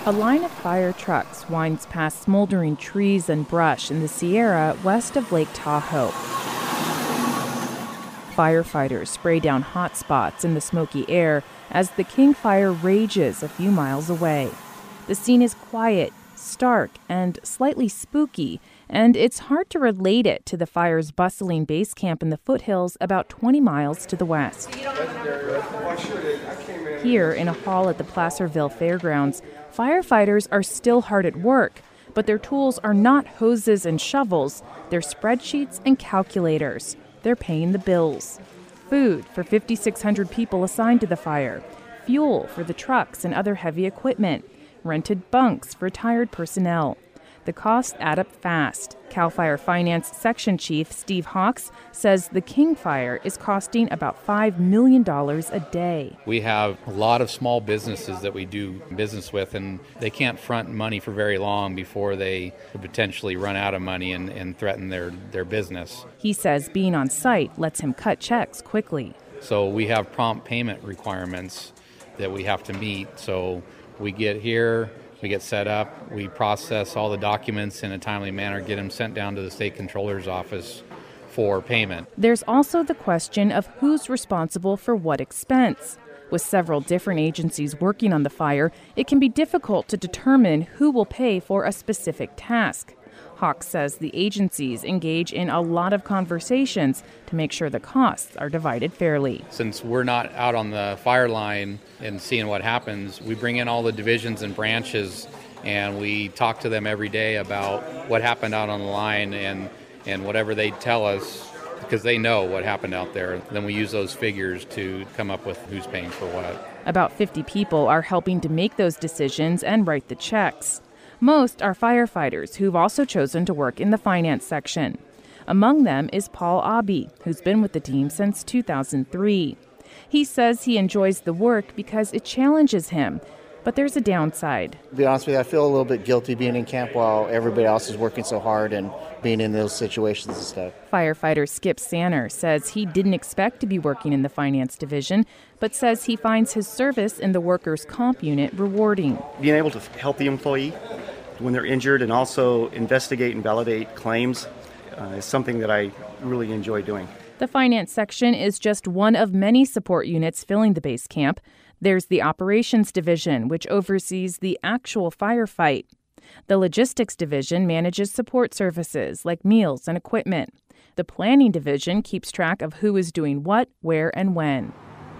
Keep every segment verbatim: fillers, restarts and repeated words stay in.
A line of fire trucks winds past smoldering trees and brush in the Sierra west of Lake Tahoe. Firefighters spray down hot spots in the smoky air as the King Fire rages a few miles away. The scene is quiet, stark, and slightly spooky, and it's hard to relate it to the fire's bustling base camp in the foothills about twenty miles to the west. Here, in a hall at the Placerville Fairgrounds, firefighters are still hard at work, but their tools are not hoses and shovels, they're spreadsheets and calculators. They're paying the bills. Food for five thousand six hundred people assigned to the fire, fuel for the trucks and other heavy equipment, rented bunks for tired personnel. The costs add up fast. CAL FIRE Finance Section Chief Steve Hawks says the King Fire is costing about five million dollars a day. We have a lot of small businesses that we do business with, and they can't front money for very long before they could potentially run out of money and, and threaten their, their business. He says being on site lets him cut checks quickly. So we have prompt payment requirements that we have to meet. So we get here, we get set up, we process all the documents in a timely manner, get them sent down to the state controller's office for payment. There's also the question of who's responsible for what expense. With several different agencies working on the fire, it can be difficult to determine who will pay for a specific task. Hawks says the agencies engage in a lot of conversations to make sure the costs are divided fairly. Since we're not out on the fire line and seeing what happens, we bring in all the divisions and branches and we talk to them every day about what happened out on the line and, and whatever they tell us, because they know what happened out there. Then we use those figures to come up with who's paying for what. About fifty people are helping to make those decisions and write the checks. Most are firefighters who've also chosen to work in the finance section. Among them is Paul Abbey, who's been with the team since two thousand three. He says he enjoys the work because it challenges him, but there's a downside. To be honest with you, I feel a little bit guilty being in camp while everybody else is working so hard and being in those situations and stuff. Firefighter Skip Sanner says he didn't expect to be working in the finance division, but says he finds his service in the workers' comp unit rewarding. Being able to help the employee when they're injured and also investigate and validate claims uh, is something that I really enjoy doing. The finance section is just one of many support units filling the base camp. There's the operations division, which oversees the actual firefight. The logistics division manages support services like meals and equipment. The planning division keeps track of who is doing what, where, and when.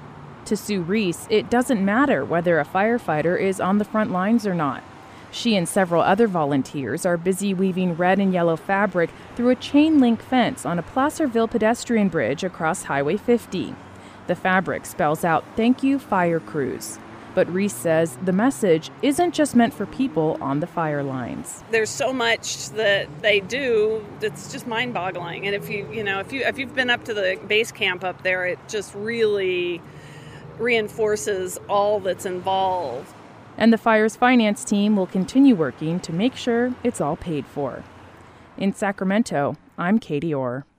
To Sue Reese, it doesn't matter whether a firefighter is on the front lines or not. She and several other volunteers are busy weaving red and yellow fabric through a chain-link fence on a Placerville pedestrian bridge across Highway fifty. The fabric spells out, "Thank you, fire crews." But Reese says the message isn't just meant for people on the fire lines. There's so much that they do that's just mind-boggling. And if you, you know, if you if you've been up to the base camp up there, it just really reinforces all that's involved. And the fire's finance team will continue working to make sure it's all paid for. In Sacramento, I'm Katie Orr.